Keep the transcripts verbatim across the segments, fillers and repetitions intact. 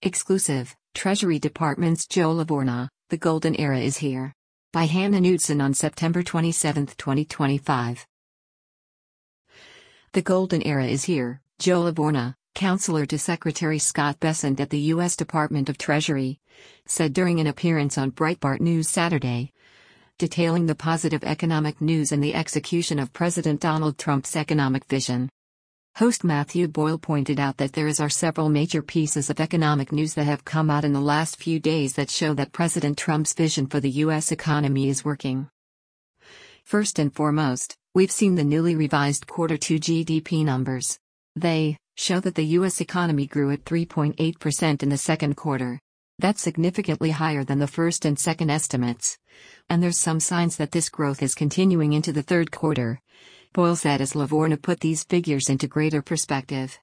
Exclusive, Treasury Department's Joe Livorno, The Golden Era is Here. By Hannah Knudsen on September twenty-seventh, twenty twenty-five. The Golden Era is here, Joe Livorno, counselor to Secretary Scott Bessent at the U S Department of Treasury, said during an appearance on Breitbart News Saturday, detailing the positive economic news and the execution of President Donald Trump's economic vision. Host Matthew Boyle pointed out that there are several major pieces of economic news that have come out in the last few days that show that President Trump's vision for the U S economy is working. First and foremost, we've seen the newly revised quarter two G D P numbers. They show that the U S economy grew at three point eight percent in the second quarter. That's significantly higher than the first and second estimates. And there's some signs that this growth is continuing into the third quarter, Boyle said as Livorno put these figures into greater perspective.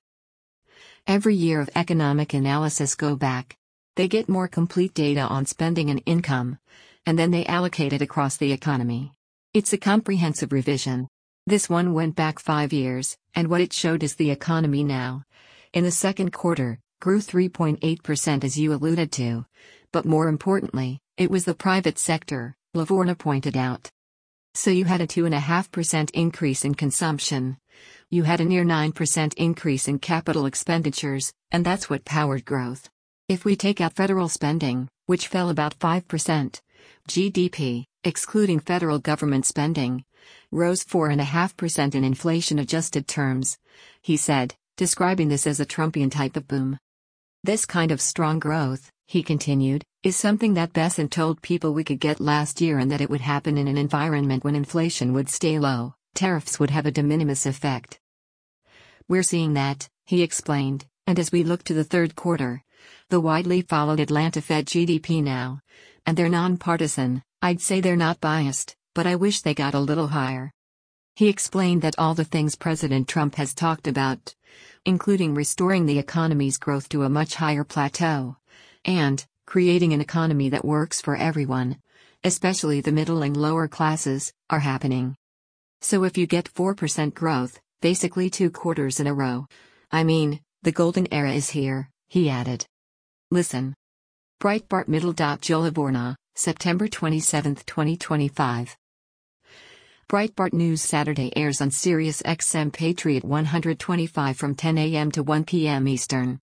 Every year of economic analysis go back. They get more complete data on spending and income, and then they allocate it across the economy. It's a comprehensive revision. This one went back five years, and what it showed is the economy now, in the second quarter, grew three point eight percent as you alluded to. But more importantly, it was the private sector, Livorno pointed out. So you had a two point five percent increase in consumption. You had a near nine percent increase in capital expenditures, and that's what powered growth. If we take out federal spending, which fell about five percent, G D P, excluding federal government spending, rose four point five percent in inflation-adjusted terms, he said, describing this as a Trumpian type of boom. This kind of strong growth, he continued, is something that Bessent told people we could get last year and that it would happen in an environment when inflation would stay low, tariffs would have a de minimis effect. We're seeing that, he explained, and as we look to the third quarter, the widely followed Atlanta Fed G D P now, and they're nonpartisan, I'd say they're not biased, but I wish they got a little higher. He explained that all the things President Trump has talked about, including restoring the economy's growth to a much higher plateau, and creating an economy that works for everyone, especially the middle and lower classes, are happening. So if you get four percent growth, basically two quarters in a row, I mean, the golden era is here, he added. Listen. Breitbart Middle. Joe Livorno, September twenty-seventh, twenty twenty-five. Breitbart News Saturday airs on Sirius X M Patriot one twenty-five from ten a m to one p m Eastern.